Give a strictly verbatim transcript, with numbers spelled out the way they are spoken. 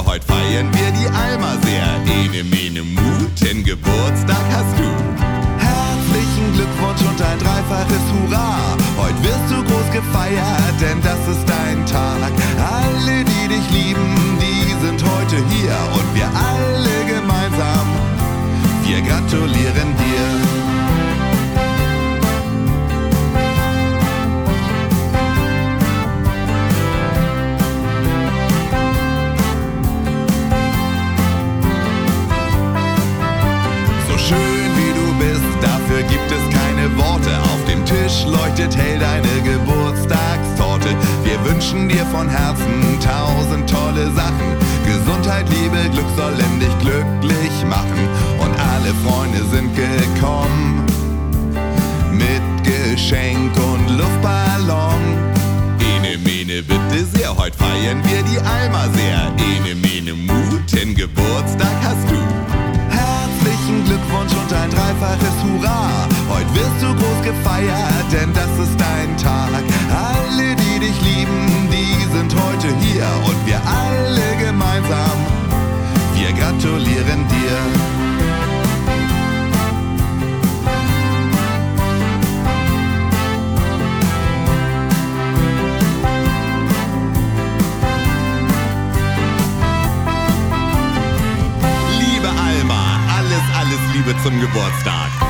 heut feiern wir die Alma sehr. Ene, mene, muten Geburtstag hast du. Herzlichen Glückwunsch und ein dreifaches Hurra. Heut wirst du groß gefeiert, denn das ist dein Tag. Alle, die dich lieben, die sind heute hier. Und wir alle gemeinsam, wir gratulieren dir. Schön wie du bist, dafür gibt es keine Worte. Auf dem Tisch leuchtet hell deine Geburtstagstorte. Wir wünschen dir von Herzen tausend tolle Sachen. Gesundheit, Liebe, Glück sollen dich glücklich machen. Und alle Freunde sind gekommen mit Geschenk und Luftballon. Ene, mene, bitte sehr, heut feiern wir die Alma sehr. Ene, mene, muten Geburtstag hast du. Herzlichen Glückwunsch und ein dreifaches Hurra. Heut wirst du groß gefeiert, denn das ist dein Tag. Alle, die dich lieben, die sind heute hier. Und wir alle gemeinsam, wir gratulieren dir. Liebe zum Geburtstag.